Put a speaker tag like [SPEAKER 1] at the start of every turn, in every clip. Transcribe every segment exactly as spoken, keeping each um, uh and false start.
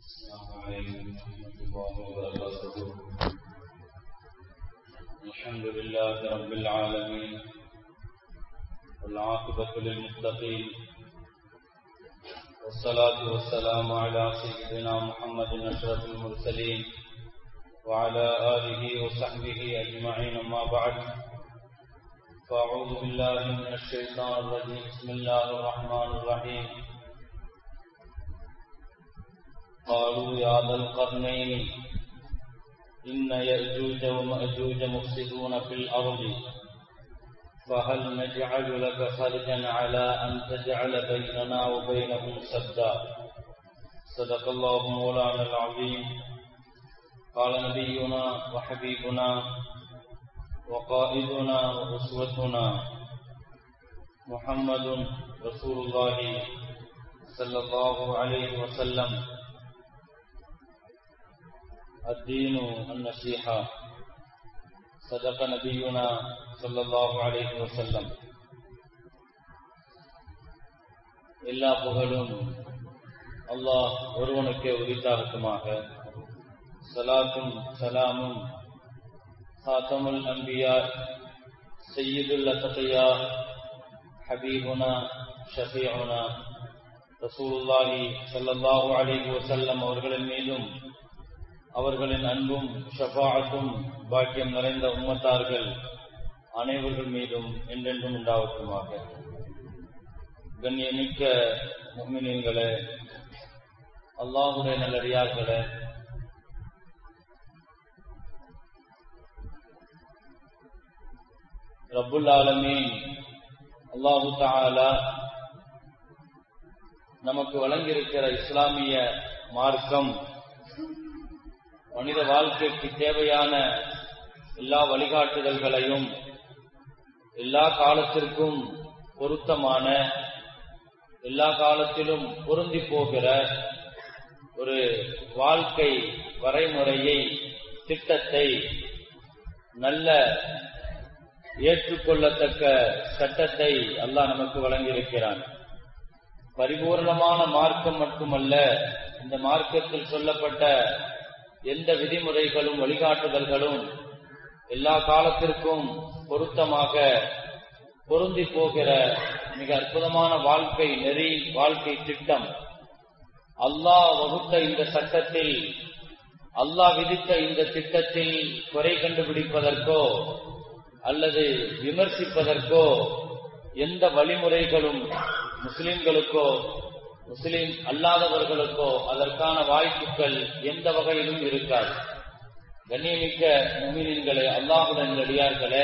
[SPEAKER 1] السلام عليكم ورحمة الله وبركاته. الحمد لله رب العالمين والعاقبة للمتقين والصلاة والسلام على سيدنا محمد أشرف المرسلين وعلى آله وصحبه أجمعين. أما بعد، فأعوذ بالله من الشيطان الرجيم. بسم الله الرحمن الرحيم. قالوا يا ذا القرنين إن يأجوج ومأجوج مفسدون في الأرض فهل نجعل لك خرجا على أن تجعل بيننا وبينهم سدا. صدق الله مولانا العظيم. قال نبينا وحبيبنا وقائدنا وأسوتنا محمد رسول الله صلى الله عليه وسلم: الدين النصيحة. صدق نبينا صلى الله عليه وسلم. எல்லா புகழும் அல்லாஹ் ஒருவனுக்கே உரித்தாகட்டுமாக. ஸலாத்தும் ஸலாமும் காத்தமுல் அன்பியா சய்யிதுல் அத்கியா ஹபீபுனா ஷஃபீஉனா ரசூலுல்லாஹி ஸல்லல்லாஹு அலைஹி வஸல்லம் அவர்களின் மீதும் அவர்களின் அன்பும் ஷஃபாஅத்தும் பாக்கியம் நிறைந்த உம்மத்தார்கள் அனைவர்கள் மீதும் என்றென்றும் உண்டாவட்டுமாக. கண்ணியமிக்க முஃமினீன்களே, அல்லாஹ்வுடைய நல்லடியார்களே, ரப்புல் ஆலமீன் அல்லாஹு தஆலா நமக்கு வழங்கியிருக்கிற இஸ்லாமிய மார்க்கம் மனித வாழ்க்கைக்கு தேவையான எல்லா வழிகாட்டுதல்களையும் எல்லா காலத்திற்கும் பொருத்தமான, எல்லா காலத்திலும் பொருந்தி போகிற ஒரு வாழ்க்கை வரைமுறையை, திட்டத்தை, நல்ல ஏற்றுக்கொள்ளத்தக்க சட்டத்தை அல்லாஹ் நமக்கு வழங்கியிருக்கிறான். பரிபூர்ணமான மார்க்கம் மட்டுமல்ல, இந்த மார்க்கத்தில் சொல்லப்பட்ட எந்த விதிமுறைகளும் வழிகாட்டுதல்களும் எல்லா காலத்திற்கும் பொருத்தமாக பொருந்தி போகிற மிக அற்புதமான வாழ்க்கை நெறி, வாழ்க்கை திட்டம். அல்லாஹ் வகுத்த இந்த சட்டத்தில், அல்லாஹ் விதித்த இந்த திட்டத்தில் குறை கண்டுபிடிப்பதற்கோ அல்லது விமர்சிப்பதற்கோ எந்த வழிமுறைகளும் முஸ்லிம்களுக்கோ முஸ்லிம் அல்லாதவர்களுக்கோ அதற்கான வாய்ப்புகள் எந்த வகையிலும் இருக்காது. கண்ணியமிக்க முஃமினீன்களே, அல்லாஹ்வுடைய நல்லடியார்களே,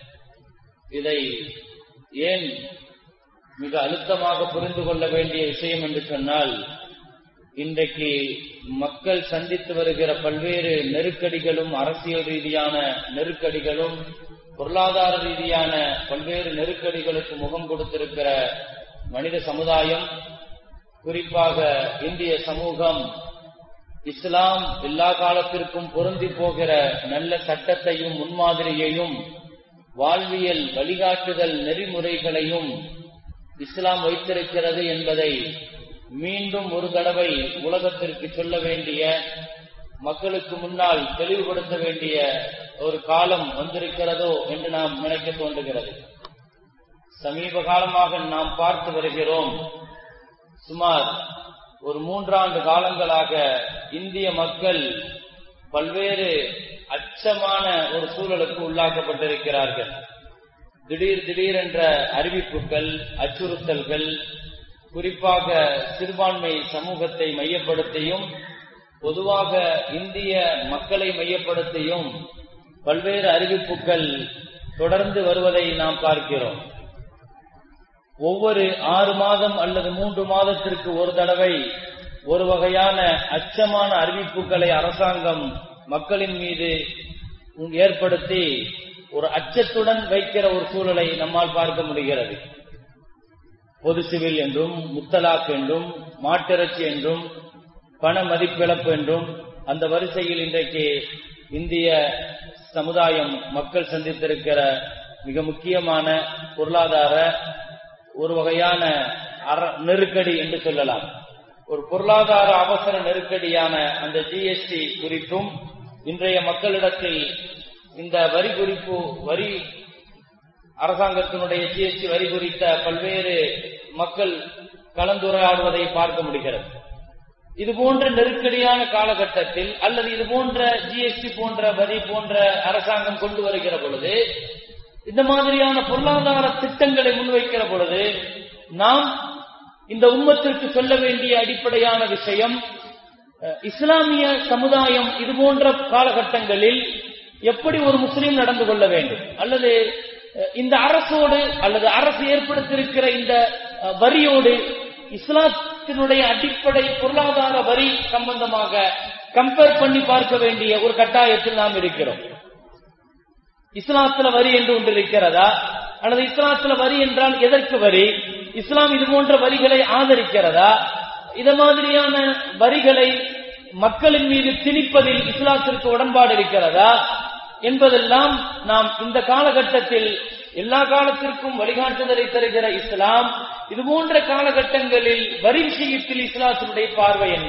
[SPEAKER 1] இதை ஏன் மிக அழுத்தமாக புரிந்து கொள்ள வேண்டிய விஷயம் என்று சொன்னால், இன்றைக்கு மக்கள் சந்தித்து வருகிற பல்வேறு நெருக்கடிகளும், அரசியல் ரீதியான நெருக்கடிகளும், பொருளாதார ரீதியான பல்வேறு நெருக்கடிகளுக்கு முகம் கொடுத்திருக்கிற மனித சமுதாயம், குறிப்பாக இந்திய சமூகம், இஸ்லாம் எல்லா காலத்திற்கும் பொருந்தி போகிற நல்ல சட்டத்தையும் முன்மாதிரியையும் வாழ்வியல் வழிகாட்டுதல் நெறிமுறைகளையும் இஸ்லாம் வைத்திருக்கிறது என்பதை மீண்டும் ஒரு தடவை உலகத்திற்கு சொல்ல வேண்டிய, மக்களுக்கு முன்னால் தெளிவுபடுத்த வேண்டிய ஒரு காலம் வந்திருக்கிறதோ என்று நாம் நினைக்க தோன்றுகிறது. சமீப காலமாக நாம் பார்த்து வருகிறோம். சுமார் ஒரு மூன்றாண்டு காலங்களாக இந்திய மக்கள் பல்வேறு அச்சமான ஒரு சூழலுக்கு உள்ளாக்கப்பட்டிருக்கிறார்கள். திடீர் திடீர் என்ற அறிவிப்புகள், அச்சுறுத்தல்கள், குறிப்பாக சிறுபான்மை சமூகத்தை மையப்படுத்தியும் பொதுவாக இந்திய மக்களை மையப்படுத்தியும் பல்வேறு அறிவிப்புகள் தொடர்ந்து வருவதை நாம் பார்க்கிறோம். ஒவ்வொரு ஆறு மாதம் அல்லது மூன்று மாதத்திற்கு ஒரு தடவை ஒரு வகையான அச்சமான அறிவிப்புகளை அரசாங்கம் மக்களின் மீது ஏற்படுத்தி ஒரு அச்சத்துடன் வைக்கிற ஒரு சூழலை நம்மால் பார்க்க முடிகிறது. பொது சிவில் என்றும், முத்தலாக் என்றும், மாட்டிறைச்சி என்றும், பண மதிப்பிழப்பு என்றும், அந்த வரிசையில் இன்றைக்கு இந்திய சமுதாயம் மக்கள் சந்தித்திருக்கிற மிக முக்கியமான பொருளாதார ஒரு வகையான நெருக்கடி என்று சொல்லலாம். ஒரு பொருளாதார அவசர நெருக்கடியான அந்த ஜிஎஸ்டி குறித்தும் இன்றைய மக்களிடத்தில் இந்த வரி குறிப்பு வரி அரசாங்கத்தினுடைய ஜிஎஸ்டி வரி குறித்த பல்வேறு மக்கள் கலந்துரையாடுவதை பார்க்க முடிகிறது. இது போன்ற நெருக்கடியான காலகட்டத்தில் அல்லது இது போன்ற ஜிஎஸ்டி போன்ற வரி போன்ற அரசாங்கம் கொண்டு வருகிற பொழுது, இந்த மாதிரியான பொருளாதார திட்டங்களை முன்வைக்கிற பொழுது நாம் இந்த உம்மத்திற்கு சொல்ல வேண்டிய அடிப்படையான விஷயம், இஸ்லாமிய சமுதாயம் இது போன்ற காலகட்டங்களில் எப்படி ஒரு முஸ்லீம் நடந்து கொள்ள வேண்டும், அல்லது இந்த அரசோடு அல்லது அரசு ஏற்படுத்தியிருக்கிற இந்த வரியோடு இஸ்லாத்தினுடைய அடிப்படை பொருளாதார வரி சம்பந்தமாக கம்பேர் பண்ணி பார்க்க வேண்டிய ஒரு கட்டாயத்தில் நாம் இருக்கிறோம். இஸ்லாத்துல வரி என்று ஒன்று இருக்கிறதா, அல்லது இஸ்லாத்துல வரி என்றால் எதற்கு வரி, இஸ்லாம் இது போன்ற வரிகளை ஆதரிக்கிறதா, இத மாதிரியான வரிகளை மக்களின் மீது திணிப்பதில் இஸ்லாத்திற்கு உடன்பாடு இருக்கிறதா என்பதெல்லாம் நாம் இந்த காலகட்டத்தில் எல்லா காலத்திற்கும் வழிகாட்டுதலை தருகிற இஸ்லாம் இது போன்ற காலகட்டங்களில் வரி விஷயத்தில் இஸ்லாத்தினுடைய பார்வை என்ன,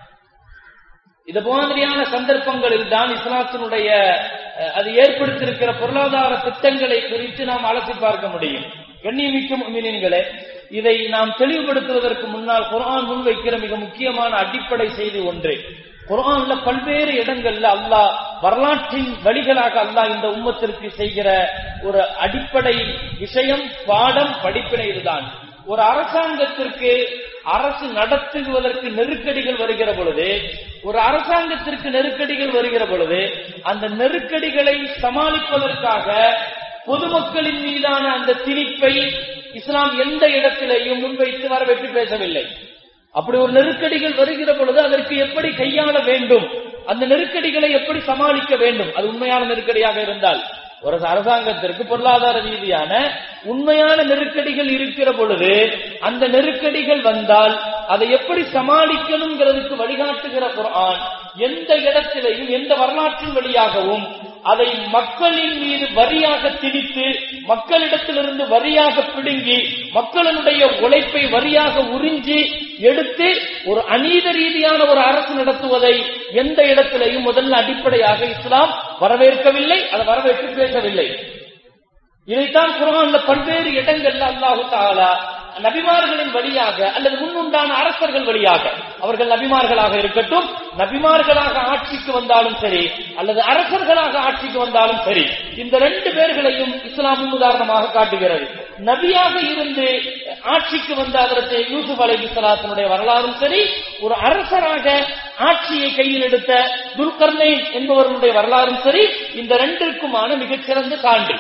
[SPEAKER 1] இது மாதிரியான சந்தர்ப்பங்களில் தான் இஸ்லாத்தினுடைய அது ஏற்படுத்தியிருக்கிற பொருளாதார திட்டங்களை குறித்து நாம் அலசி பார்க்க முடியும். கண்ணியமிக்க முஃமினீன்களே, இதை நாம் தெளிவுபடுத்துவதற்கு முன்னால் குர்ஆன் முன்வைக்கிற மிக முக்கியமான அடிப்படை செய்தி ஒன்று. குர்ஆன்ல பல்வேறு இடங்கள்ல அல்லாஹ் வரலாற்றின் வழிகளாக அல்லாஹ் இந்த உம்மத்திற்கு செய்கிற ஒரு அடிப்படை விஷயம், பாடம், படிப்பினை இதுதான். ஒரு அரசாங்கத்திற்கு அரசு நடத்துவதற்கு நெருக்கடிகள் வருகிற பொழுது, ஒரு அரசாங்கத்திற்கு நெருக்கடிகள் வருகிற பொழுது அந்த நெருக்கடிகளை சமாளிப்பதற்காக பொதுமக்களின் மீதான அந்த திணிப்பை இஸ்லாம் எந்த இடத்திலேயும் முன்வைத்து வரவேற்று பேசவில்லை. அப்படி ஒரு நெருக்கடிகள் வருகிற பொழுது அதற்கு எப்படி கையாள வேண்டும், அந்த நெருக்கடிகளை எப்படி சமாளிக்க வேண்டும், அது உண்மையான நெருக்கடியாக இருந்தால். ஒரு அரசாங்கத்திற்கு பொருளாதார ரீதியான உண்மையான நெருக்கடிகள் இருக்கிற பொழுது அந்த நெருக்கடிகள் வந்தால் அதை எப்படி சமாளிக்கணுங்கிறதுக்கு வழிகாட்டுகிற குர்ஆன் எந்த இடத்திலேயும் எந்த வரலாற்றின் வழியாகவும் அதை மக்களின் மீது வரியாக திணித்து, மக்களிடத்திலிருந்து வரியாக பிடுங்கி, மக்களுடைய உழைப்பை வரியாக உறிஞ்சி எடுத்து ஒரு அநீத ரீதியான ஒரு அரசு நடத்துவதை எந்த இடத்திலேயும் முதல்ல அடிப்படையாக இஸ்லாம் வரவேற்கவில்லை, அதை வரவேற்று பேசவில்லை. இதைத்தான் குர்ஆன்ல பல்வேறு இடங்கள்ல அல்லாஹ் தஆலா நபிமார்களின் வழியாக அல்லது முன்னுண்டான அரசர்கள் வழியாக, அவர்கள் நபிமார்களாக இருக்கட்டும், நபிமார்களாக ஆட்சிக்கு வந்தாலும் சரி அல்லது அரசர்களாக ஆட்சிக்கு வந்தாலும் சரி, இந்த ரெண்டு பேர்களையும் இஸ்லாம் உதாரணமாக காட்டுகிறது. நபியாக இருந்து ஆட்சிக்கு வந்த ஹஜ்ரத் யூசுப் அலைஹிஸ்ஸலாத்தினுடைய வரலாறும் சரி, ஒரு அரசராக ஆட்சியை கையில் எடுத்த துல்கர்னைன் என்பவர்களுடைய வரலாறும் சரி, இந்த ரெண்டிற்குமான மிகச்சிறந்த சான்று.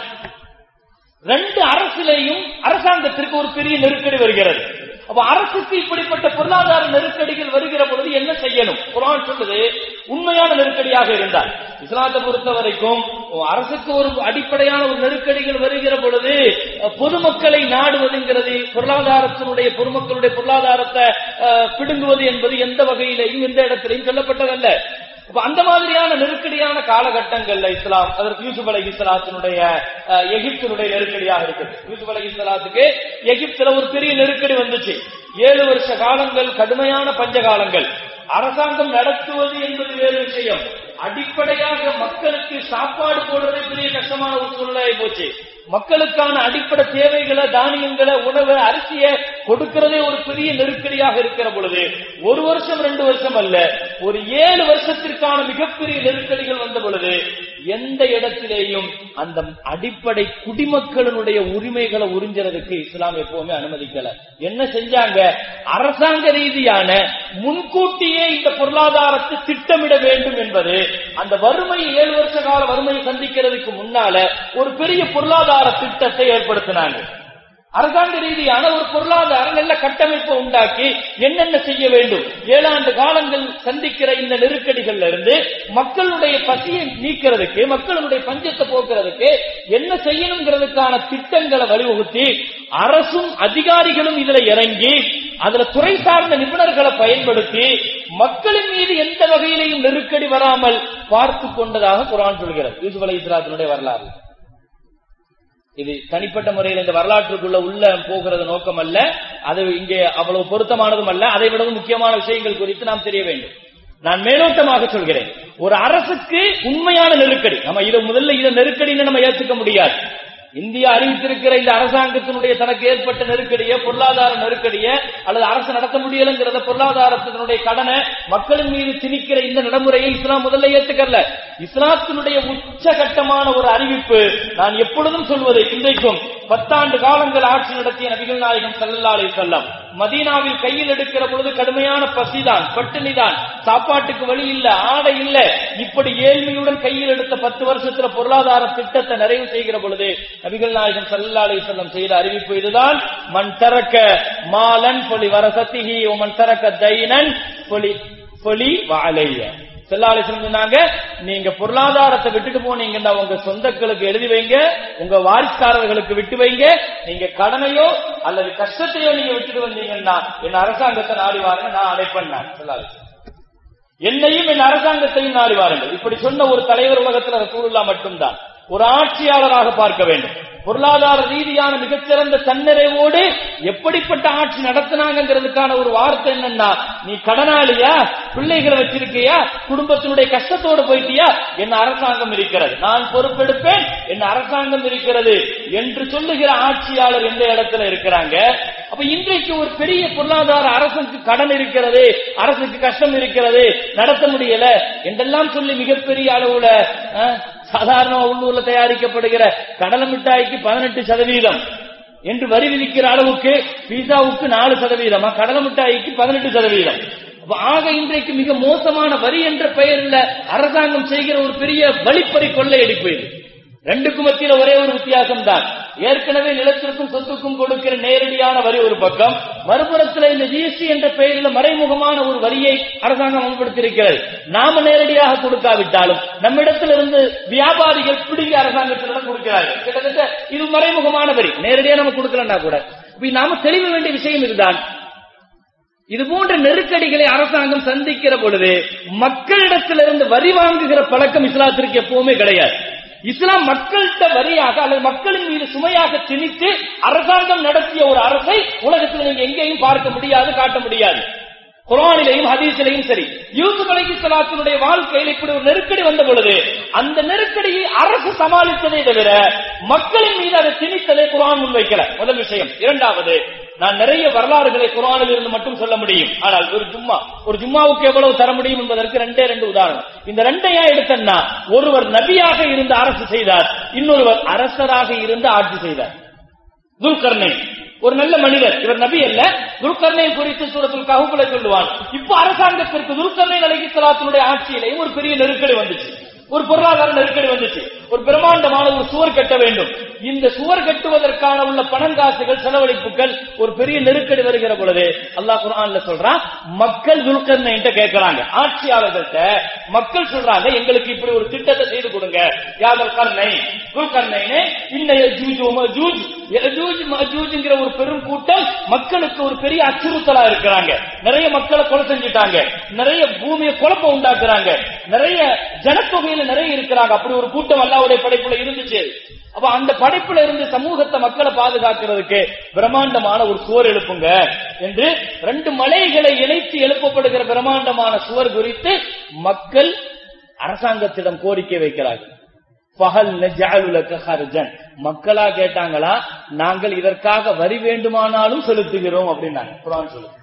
[SPEAKER 1] ரெண்டு அரசிலேயும் அரசாங்கத்திற்கு ஒரு பெரிய நெருக்கடி வருகிறது. அப்ப அரசுக்கு இப்படிப்பட்ட பொருளாதார நெருக்கடிகள் வருகிற பொழுது என்ன செய்யணும்? குர்ஆன் சொல்லுது, உண்மையான நெருக்கடியாக இருந்தால், இஸ்லாத்தை பொறுத்த வரைக்கும் அரசுக்கு ஒரு அடிப்படையான ஒரு நெருக்கடிகள் வருகிற பொழுது பொதுமக்களை நாடுவதுங்கிறது, பொருளாதாரத்தினுடைய பொதுமக்களுடைய பொருளாதாரத்தை பிடுங்குவது என்பது எந்த வகையிலையும் எந்த இடத்திலையும் சொல்லப்பட்டதல்ல. அந்த மாதிரியான நெருக்கடியான காலகட்டங்கள்ல இஸ்லாம் அதற்கு யூசுப் அலைஹிஸ்ஸலாத்தினுடைய எகிப்தினுடைய நெருக்கடியாக இருக்குது. யூசுப் அலைஹிஸ்ஸலாத்துக்கு எகிப்துல ஒரு பெரிய நெருக்கடி வந்துச்சு. ஏழு வருஷ காலங்கள் கடுமையான பஞ்ச காலங்கள். அரசாங்கம் நடத்துவது என்பது வேறு விஷயம், அடிப்படையாக மக்களுக்கு சாப்பாடு போடுறதே பெரிய கஷ்டமான ஒரு சூழ்நிலை போச்சு. மக்களுக்கான அடிப்படை தேவைகளை, தானியங்களை, உணவு, அரிசியை கொடுக்கிறதே ஒரு பெரிய நெருக்கடியாக இருக்கிற பொழுது ஒரு வருஷம் ரெண்டு வருஷம் அல்ல, ஒரு ஏழு வருஷத்திற்கான மிகப்பெரிய நெருக்கடிகள் வந்த பொழுது எந்த இடத்திலேயும் அந்த அடிப்படை குடிமக்களினுடைய உரிமைகளை உறிஞ்சறதுக்கு இஸ்லாம் எப்பவுமே அனுமதிக்கல. என்ன செஞ்சாங்க? அரசாங்க ரீதியான முன்கூட்டியே இந்த பொருளாதாரத்தை திட்டமிட வேண்டும் என்பது, அந்த வறுமை ஏழு வருஷ கால வறுமையை சந்திக்கிறதுக்கு முன்னால ஒரு பெரிய பொருளாதார திட்டத்தை ஏற்படுத்தினாங்க. அரசாங்க ரீதியான ஒரு பொருளாதார நல்ல கட்டமைப்பை உண்டாக்கி என்னென்ன செய்ய வேண்டும், ஏழாண்டு காலங்கள் சந்திக்கிற இந்த நெருக்கடிகள்ல இருந்து மக்களுடைய பசியை நீக்கிறதுக்கு, மக்களுடைய பஞ்சத்தை போக்குறதுக்கு என்ன செய்யணுங்கிறதுக்கான திட்டங்களை வழிவகுத்தி அரசும் அதிகாரிகளும் இதுல இறங்கி அதுல துறை சார்ந்த நிபுணர்களை பயன்படுத்தி மக்களின் மீது எந்த வகையிலையும் நெருக்கடி வராமல் பார்த்து கொண்டதாக குர்ஆன் சொல்கிறது. யூசுப் அலைஹிஸ்ஸலாத்தினுடைய வரலாறு இது தனிப்பட்ட முறையில் இந்த வரலாற்றுக்குள்ள உள்ள போகிறது நோக்கம் அல்ல.
[SPEAKER 2] அது இங்கே அவ்வளவு பொருத்தமானதும் அல்ல. அதை விடவும் முக்கியமான விஷயங்கள் குறித்து நாம் தெரிய வேண்டும். நான் மேலோட்டமாக சொல்கிறேன். ஒரு அரசுக்கு உண்மையான நெருக்கடி, நம்ம இதை முதல்ல இதை நெருக்கடின்னு நம்ம ஏற்றுக்க முடியாது. இந்தியா அறிவித்திருக்கிற இந்த அரசாங்கத்தினுடைய தனக்கு ஏற்பட்ட நெருக்கடியை, பொருளாதார நெருக்கடியை அல்லது அரசு நடத்த முடியலங்கிறத, பொருளாதாரத்தினுடைய கடனை மக்களின் மீது திணிக்கிற இந்த நடைமுறையை இஸ்லாம் முதல்ல ஏற்றுக்கல. இஸ்லாத்தினுடைய உச்சகட்டமான ஒரு அறிவிப்பு, நான் எப்பொழுதும் சொல்வது, இன்றைக்கும் பத்தாண்டு காலங்கள் ஆட்சி நடத்திய நபிகள் நாயகம் ஸல்லல்லாஹு அலைஹி வஸல்லம் மதீனாவில் கையில் எடுக்கிற பொழுது கடுமையான பசிதான், பட்டினிதான், சாப்பாட்டுக்கு வழி இல்ல, ஆடை இல்ல. இப்படி ஏழ்மையுடன் கையில் எடுத்த பத்து வருஷத்துல பொருளாதார திட்டத்தை நிறைவு செய்கிற பொழுது நபிகள் நாயகம் ஸல்லல்லாஹு அலைஹி வஸல்லம் செய்த அறிவிப்பு இதுதான்: மன் தரக்க மாலன் ஃபலி வரசத்திஹி வ மன் தரக்க தைனன் ஃபலி ஃபலி வஅலைய. ஸல்லல்லாஹு அலைஹி வஸல்லம் சொன்னாங்க, நீங்க பொருளாதாரத்தை விட்டுட்டு போனீங்கன்னா உங்க சொந்தங்களுக்கு எழுதி வைங்க, உங்க வாரிசுக்காரர்களுக்கு விட்டு வைங்க. நீங்க கடனையோ அல்லது கஷ்டத்தையோ நீங்க விட்டுட்டு வந்தீங்கன்னா என் அரசாங்கத்தை நாடி வாருங்க, நான் அடைப்பேன். ஸல்லல்லாஹு அலைஹி வஸல்லம் என்னையும் என் அரசாங்கத்தையும் நாடி வாருங்கள். இப்படி சொன்ன ஒரு தலைவர் உலகத்தில் ரசூலுல்லாஹ் மட்டும்தான். ஒரு ஆட்சியாளராக பார்க்க வேண்டும். பொருளாதார ரீதியான மிகச்சிறந்த தன்னிறைவோடு எப்படிப்பட்ட ஆட்சி நடத்தினாங்கிறதுக்கான ஒரு வார்த்தை என்னன்னா, நீ கடனாளியா, பிள்ளைகளை வச்சிருக்கியா, குடும்பத்தினுடைய கஷ்டத்தோடு போயிட்டியா, என் அரசாங்கம் இருக்கிறது, நான் பொறுப்பெடுப்பேன், என் அரசாங்கம் இருக்கிறது என்று சொல்லுகிற ஆட்சியாளர் எந்த இடத்துல இருக்கிறாங்க? அப்ப இன்றைக்கு ஒரு பெரிய பொருளாதார அரசுக்கு கடன் இருக்கிறது, அரசுக்கு கஷ்டம் இருக்கிறது, நடத்த முடியல என்றெல்லாம் சொல்லி மிகப்பெரிய அளவுல சாதாரண உள்ளூர்ல தயாரிக்கப்படுகிற கடலை மிட்டாய்க்கு பதினெட்டு சதவீதம் என்று வரி விதிக்கிற அளவுக்கு, பீஸாவுக்கு நாலு சதவீதமா, கடலை மிட்டாய்க்கு பதினெட்டு சதவீதம். ஆக இன்றைக்கு மிக மோசமான வரி என்ற பெயரில் அரசாங்கம் செய்கிற ஒரு பெரிய வழிப்பறி கொள்ளையடிப்பு இது. ரெண்டுக்கும் மத்தியில ஒரே ஒரு வித்தியாசம் தான். ஏற்கனவே நிலத்திற்கும் சொத்துக்கும் கொடுக்கிற நேரடியான வரி ஒரு பக்கம், மறுபுறத்தில் இந்த ஜிஎஸ்டி என்ற பெயரில் மறைமுகமான ஒரு வரியை அரசாங்கம் அமல்படுத்தியிருக்கிறது. நாம நேரடியாக கொடுக்காவிட்டாலும் நம்மிடத்திலிருந்து வியாபாரிகள் பிடிங்க அரசாங்கத்திடம் கொடுக்கிறார்கள். கிட்டத்தட்ட இது மறைமுகமான வரி, நேரடியாக நம்ம கொடுக்கலன்னா கூட. நாம தெளிவு வேண்டிய விஷயம் இதுதான். இது போன்ற நெருக்கடிகளை அரசாங்கம் சந்திக்கிற பொழுது மக்களிடத்திலிருந்து வரி வாங்குகிற பழக்கம் இஸ்லாத்திற்கு எப்பவுமே கிடையாது. இஸ்லாம் மக்கள்கிட்ட வரியாக அல்லது மக்களின் மீது சுமையாக திணித்து அரசாங்கம் நடத்திய ஒரு அரசை உலகத்தில் நீங்க எங்கேயும் பார்க்க முடியாது, காட்ட முடியாது. குர்ஆனிலேயும் ஹதீஸிலேயும் சரி. யூசுப் அலைஹிஸ்ஸலாத்தினுடைய வாழ்க்கையில் இப்படி ஒரு நெருக்கடி வந்த பொழுது அந்த நெருக்கடியை அரசு சமாளித்ததை தவிர மக்களின் மீது அதை திணித்ததை குர்ஆன் முன்வைக்கல. முதல் விஷயம். இரண்டாவது, நான் நிறைய வரலாறுகளை குர்ஆனில் இருந்து மட்டும் சொல்ல முடியும், ஆனால் ஒரு ஜும்மா ஒரு ஜும்மாவுக்கு எவ்வளவு தர முடியும் என்பதற்கு ரெண்டே ரெண்டு உதாரணம். இந்த ரெண்டையா எடுத்தன்னா, ஒருவர் நபியாக இருந்து அரசு செய்தார், இன்னொருவர் அரசராக இருந்து ஆட்சி செய்தார். துல்கர்னைன் ஒரு நல்ல மனிதர், இவர் நபி அல்ல. துல்கர்னைன் குறித்து சூரத்துல் கஹ்ஃப்ல சொல்லுவான். இப்போ அரசாங்கத்திற்கு துல்கர்னைன் அலைஹிஸ்ஸலாத்தினுடைய ஆட்சியிலேயும் ஒரு பெரிய நெருக்கடி வந்துச்சு, ஒரு பொருளாதார நெருக்கடி வந்துச்சு. ஒரு பிரம்மாண்டமான ஒரு சுவர் கட்ட வேண்டும். இந்த சுவர் கட்டுவதற்கான உள்ள பணங்காசுகள், செலவழிப்புகள், ஒரு பெரிய நெருக்கடி வருகிற பொழுது அல்லாஹ் குர்ஆன்ல சொல்றான், மக்கள் துல்கர்னைன்ட்ட கேட்கிறாங்க, ஆட்சியாளர்கள்ட்ட மக்கள் சொல்றாங்க, எங்களுக்கு இப்படி ஒரு திட்டத்தை செய்து கொடுங்க. யாதல் கர்னை துல்கர்னைனே இன்ன யஜூஜ் வ மஜூஜ் யஜூஜ் மஜூஜ்ங்கிற ஒரு பெரும் கூட்டம் மக்களுக்கு ஒரு பெரிய அச்சுறுத்தலா இருக்கிறாங்க. நிறைய மக்களை கொலை செஞ்சுட்டாங்க, நிறைய பூமியை குழப்பம் உண்டாக்குறாங்க, நிறைய ஜனத்தொகையில நிறைய இருக்கிறாங்க. அப்படி ஒரு கூட்டம் அல்லாஹ்வுடைய படைப்புல இருந்துச்சு. அப்ப அந்த படைப்புல இருந்து சமூகத்தை, மக்களை பாதுகாக்கிறதுக்கு பிரம்மாண்டமான ஒரு சுவர் எழுப்புங்க என்று ரெண்டு மலைகளை இணைத்து எழுப்பப்படுகிற பிரம்மாண்டமான சுவர் குறித்து மக்கள் அரசாங்கத்திடம் கோரிக்கை வைக்கிறார்கள். பகல் நஜஅலுலக ஹர்ஜன், மக்களா கேட்டாங்களா, நாங்கள் இதற்காக வரி வேண்டுமானாலும் செலுத்துகிறோம் அப்படின்னாங்க. குர்ஆன் சொல்லுது.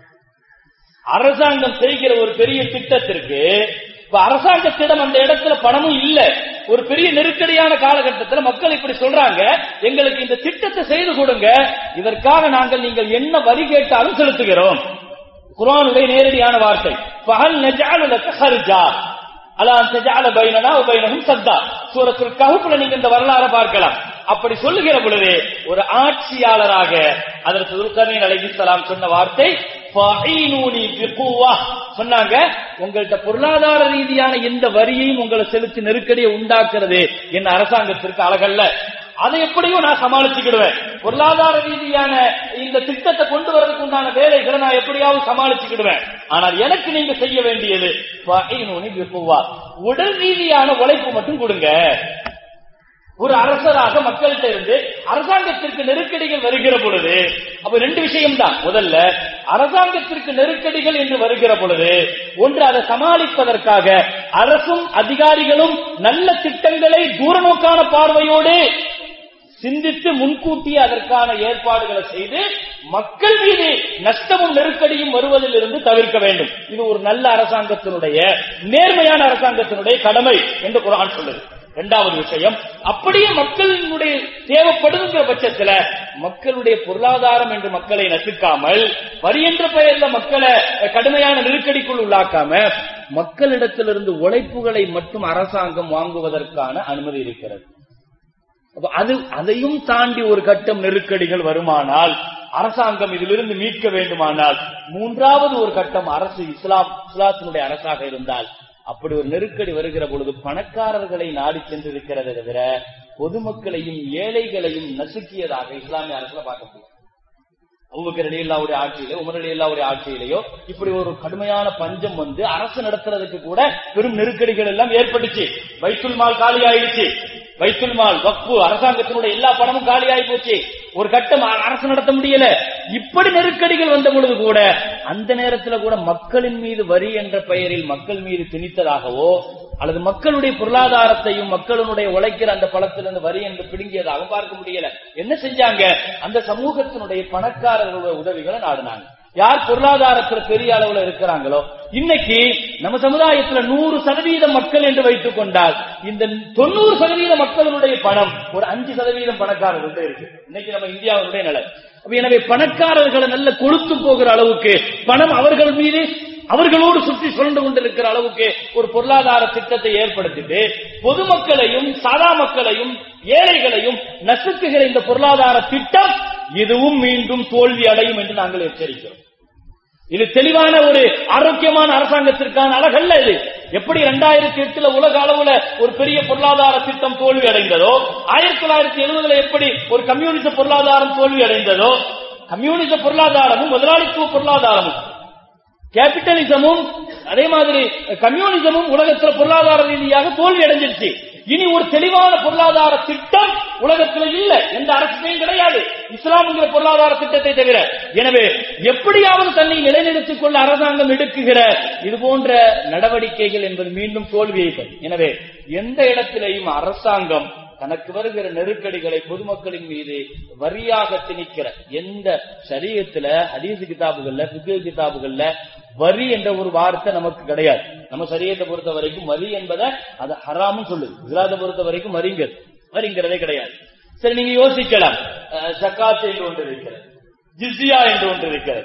[SPEAKER 2] அரசாங்கம் செய்கிற ஒரு பெரிய திட்டத்திற்கு இப்ப அரசாங்கத்திடம் அந்த இடத்துல பணமும் இல்ல, ஒரு பெரிய நெருக்கடியான காலகட்டத்தில் மக்கள் இப்படி சொல்றாங்க, எங்களுக்கு இந்த திட்டத்தை செய்து கொடுங்க, இதற்காக நாங்கள் நீங்கள் என்ன வரி கேட்டாலும் செலுத்துகிறோம். குர்ஆனுடைய நேரடியான வார்த்தை. ஃபஹல் நஜஅலு லக ஹர்ஜா அலா தஜஅல பைனனா வ பைனஹும் சத்தா. சூரத்துல் கஹ்ஃப்ல நீங்க இந்த வரலாறை பார்க்கலாம். அப்படி சொல்லுகிற பொழுது ஒரு ஆட்சியாளராக ஹஜ்ரத் துல்கர்னைன் அலைஹிஸ்ஸலாம் சொன்ன வார்த்தை ஃபஈனூனி பிகுவா, சொன்னாங்க, உங்கள்ட்ட பொருளாதார ரீதியான எந்த வரியையும் உங்களை செலுத்தி நெருக்கடியை உண்டாக்குறது என் அரசாங்கத்திற்கு அழகல்ல, அதை எப்படியும் நான் சமாளிச்சுக்கிடுவேன். பொருளாதார ரீதியான இந்த திட்டத்தை கொண்டு வரதுக்கு உண்டான வேலைகளை நான் எப்படியாவது சமாளிச்சுக்கிடுவேன். ஆனால் எனக்கு நீங்க செய்ய வேண்டியது ஃபஈனூனி பிகுவா, உடல் ரீதியான உழைப்பு மட்டும் கொடுங்க. ஒரு அரசராக மக்கள்கிட்ட இருந்து அரசாங்கத்திற்கு நெருக்கடிகள் வருகிற பொழுது அப்ப ரெண்டு விஷயம் தான். முதல்ல, அரசாங்கத்திற்கு நெருக்கடிகள் என்று வருகிற பொழுது ஒன்று, அதை சமாளிப்பதற்காக அரசும் அதிகாரிகளும் நல்ல திட்டங்களை தூரநோக்கான பார்வையோடு சிந்தித்து முன்கூட்டியே அதற்கான ஏற்பாடுகளை செய்து மக்கள் மீது நஷ்டமும் நெருக்கடியும் வருவதில் இருந்து தவிர்க்க வேண்டும். இது ஒரு நல்ல அரசாங்கத்தினுடைய, நேர்மையான அரசாங்கத்தினுடைய கடமை என்று குர்ஆன் சொல்லுது. இரண்டாவது விஷயம், அப்படியே மக்களினுடைய தேவைப்படுகிற பட்சத்தில் மக்களுடைய பொருளாதாரம் என்று மக்களை நசுக்காமல், வரி என்ற பெயர்ல மக்களை கடுமையான நெருக்கடிக்குள் உள்ளாக்காம, மக்களிடத்திலிருந்து உழைப்புகளை மட்டும் அரசாங்கம் வாங்குவதற்கான அனுமதி இருக்கிறது. அது அதையும் தாண்டி ஒரு கட்டம் நெருக்கடிகள் வருமானால் அரசாங்கம் இதிலிருந்து மீட்க வேண்டுமானால், மூன்றாவது ஒரு கட்டம் அரசு இஸ்லாம் இஸ்லாத்தினுடைய அரசாக இருந்தால், அப்படி ஒரு நெருக்கடி வருகிற பொழுது பணக்காரர்களை நாடி சென்றிருக்கிறதை தவிர பொதுமக்களையும் ஏழைகளையும் நசுக்கியதாக இஸ்லாமிய அரசுல பார்க்க முடியும். அபூபக்கர் ரலியல்லாஹு அன்ஹு ஆட்சியிலே, உமர் ரலியல்லாஹு அன்ஹு ஆட்சியிலேயோ இப்படி ஒரு கடுமையான பஞ்சம் வந்து அரசு நடத்துறதுக்கு கூட பெரும் நெருக்கடிகள் எல்லாம் ஏற்பட்டுச்சு. பைத்துல் மால் காலி ஆயிடுச்சு. பைத்துல் மால், வக்ஃபு, அரசாங்கத்தினுடைய எல்லா பணமும் காலியாகி போச்சு. ஒரு கட்டம் அரசு நடத்த முடியல. இப்படி நெருக்கடிகள் வந்த பொழுது கூட அந்த நேரத்தில் கூட மக்களின் மீது வரி என்ற பெயரில் மக்கள் மீது திணித்ததாகவோ அல்லது மக்களுடைய பொருளாதாரத்தையும் மக்களுடைய உழைக்கிற அந்த பணத்திலிருந்து வரி என்று பிடுங்கியதாகவும் பார்க்க முடியல. என்ன செஞ்சாங்க? அந்த சமூகத்தினுடைய பணக்காரர்களுடைய உதவிகளை நாடினாங்க. யார் பொருளாதாரத்துல பெரிய அளவுல இருக்கிறாங்களோ, இன்னைக்கு நம்ம சமுதாயத்துல நூறு சதவீதம் மக்கள் என்று வைத்துக் கொண்டால் இந்த தொண்ணூறு சதவீத மக்களுடைய பணம் ஒரு அஞ்சு சதவீதம் பணக்காரர்கள் இருக்கு. இன்னைக்கு நம்ம இந்தியாவுடைய நிலை. எனவே பணக்காரர்களை நல்ல கொழுத்து போகிற அளவுக்கு பணம் அவர்கள் மீது அவர்களோடு சுற்றி சுழண்டு கொண்டிருக்கிற அளவுக்கு ஒரு பொருளாதார திட்டத்தை ஏற்படுத்திட்டு பொதுமக்களையும் சாதா மக்களையும் ஏழைகளையும் நசுக்குகிற இந்த பொருளாதார திட்டம் இதுவும் மீண்டும் தோல்வி அடையும் என்று நாங்கள் எச்சரிக்கிறோம். இது தெளிவான ஒரு ஆரோக்கியமான அரசாங்கத்திற்கான அழகல்ல. இது எப்படி இரண்டாயிரத்தி எட்டுல உலக அளவுல ஒரு பெரிய பொருளாதார திட்டம் தோல்வி அடைந்ததோ, ஆயிரத்தி தொள்ளாயிரத்தி எழுபதுல எப்படி ஒரு கம்யூனிச பொருளாதாரம் தோல்வி அடைந்ததோ, கம்யூனிச பொருளாதாரமும் முதலாளித்துவ பொருளாதாரமும் கேபிட்டலிசமும் அதே மாதிரி கம்யூனிசமும் உலகத்தில் பொருளாதார ரீதியாக தோல்வி அடைஞ்சிருச்சு. இனி ஒரு தெளிவான பொருளாதார திட்டம் உலகத்தில் இல்ல, எந்த அரசுமையும் கிடையாது இஸ்லாம்ங்கிற பொருளாதார திட்டத்தை தவிர. எனவே எப்படியாவது தன்னை நிலைநிறுத்திக் கொள்ள அரசாங்கம் எடுக்குகிற இது போன்ற நடவடிக்கைகள் என்பது மீண்டும் தோல்வியை தரும். எனவே எந்த இடத்திலேயும் அரசாங்கம் தனக்கு வருகிற நெருக்கடிகளை பொதுமக்களின் மீது வரியாக திணிக்கிற எந்த ஷரியத்துல, ஹதீஸ் கிதாபுகள்ல, ஃபிக்ஹ் கிதாபுகள்ல வரி என்ற ஒரு வார்த்தை நமக்கு கிடையாது. நம்ம ஷரியத்தை பொறுத்த வரைக்கும் வரி என்பதை அது ஹராம்னு சொல்லுது. இஸ்லாத்தை பொறுத்த வரைக்கும் வரிங்கிறது வரிங்கிறதே கிடையாது. சரி, நீங்க யோசிக்கலாம், ஜகாத் என்று ஒன்று இருக்கிறது, ஜிஸ்யா என்று ஒன்று இருக்கிறது.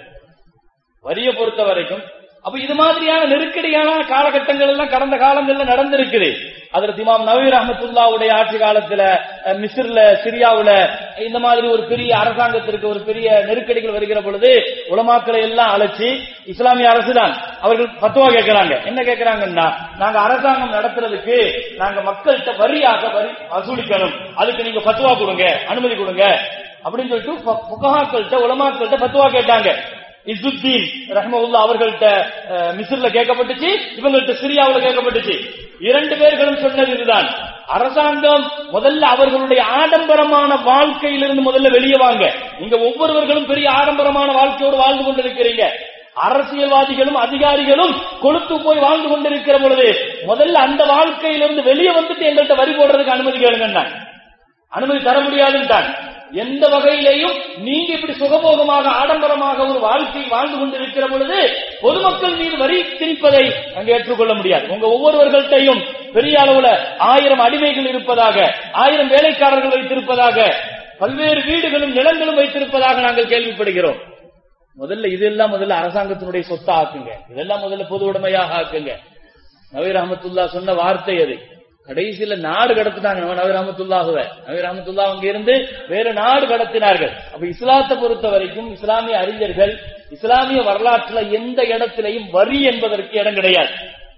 [SPEAKER 2] வரியை பொறுத்த வரைக்கும் அப்ப இது மாதிரியான நெருக்கடியான காலகட்டங்கள் எல்லாம் கடந்த காலங்கள்ல நடந்திருக்குது. அதற்கு இமாம் நவவி ரஹ்மத்துல்லாஹுடைய ஆட்சி காலத்துல மிஸ்ர்ல, சிரியாவுல இந்த மாதிரி ஒரு பெரிய அரசாங்கத்திற்கு ஒரு பெரிய நெருக்கடிகள் வருகிற பொழுது உலமாக்களை எல்லாம் அழைச்சி, இஸ்லாமிய அரசுதான், அவர்கள் பத்துவா கேட்கிறாங்க. என்ன கேட்கிறாங்கன்னா, நாங்க அரசாங்கம் நடத்துறதுக்கு நாங்க மக்கள்கிட்ட வரியாக வரி வசூலிக்கணும், அதுக்கு நீங்க பத்துவா கொடுங்க, அனுமதி கொடுங்க அப்படின்னு சொல்லிட்டு புகஹாக்கள்கிட்ட உலமாக்கள்கிட்ட பத்துவா கேட்டாங்க. இஸ்ஸுத்தீன் ரஹ்மத்துல்லாஹ் அவர்கள்ட்ட மிஸ்ர்ல கேட்கப்பட்டுச்சு, இவங்கள்ட்ட சிரியாவுல கேட்கப்பட்டுச்சு. இரண்டு பேர்களும் சொன்னது இதுதான், அரசாங்கம் முதல்ல அவர்களுடைய ஆடம்பரமான வாழ்க்கையிலிருந்து முதல்ல வெளியே வாங்க. நீங்க ஒவ்வொருவர்களும் பெரிய ஆடம்பரமான வாழ்க்கையோடு வாழ்ந்து கொண்டிருக்கிறீங்க. அரசியல்வாதிகளும் அதிகாரிகளும் கொழுத்து போய் வாழ்ந்து கொண்டிருக்கிற பொழுது முதல்ல அந்த வாழ்க்கையிலிருந்து வெளியே வந்துட்டு எங்கள்கிட்ட வரி போடுறதுக்கு அனுமதி கேளுங்க. அனுமதி தர முடியாதுன்றான். எந்த வகையிலேயும் நீங்க இப்படி சுகபோகமாக ஆடம்பரமாக ஒரு வாழ்க்கை வாழ்ந்து கொண்டிருக்கிற பொழுது பொதுமக்கள் மீது வரி திணிப்பதை அங்க ஏற்றுக்கொள்ள முடியாது. உங்க ஒவ்வொருவர்கள்ட்டையும் பெரிய அளவுல ஆயிரம் அடிமைகள் இருப்பதாக, ஆயிரம் வேலைக்காரர்கள் வைத்திருப்பதாக, பல்வேறு வீடுகளும் நிலங்களும் வைத்திருப்பதாக நாங்கள் கேள்விப்படுகிறோம். முதல்ல இதெல்லாம் முதல்ல அரசாங்கத்தினுடைய சொத்தா ஆக்குங்க, இதெல்லாம் முதல்ல பொது உடைமையாக ஆக்குங்க. நவீ ரஹ்மத்துல்லாஹ் சொன்ன வார்த்தை அது. கடைசியில நாடு கடத்தினாங்க நவீ ரஹ்மத்துல்லாஹுவ. நவீ ரஹ்மத்துல்லாஹ் அங்க இருந்து வேற நாடு கடத்தினார்கள். அப்ப இஸ்லாத்தை பொறுத்த வரைக்கும் இஸ்லாமிய அறிஞர்கள் இஸ்லாமிய வரலாற்றுல எந்த இடத்திலையும் வரி என்பதற்கு இடம் கிடையாது.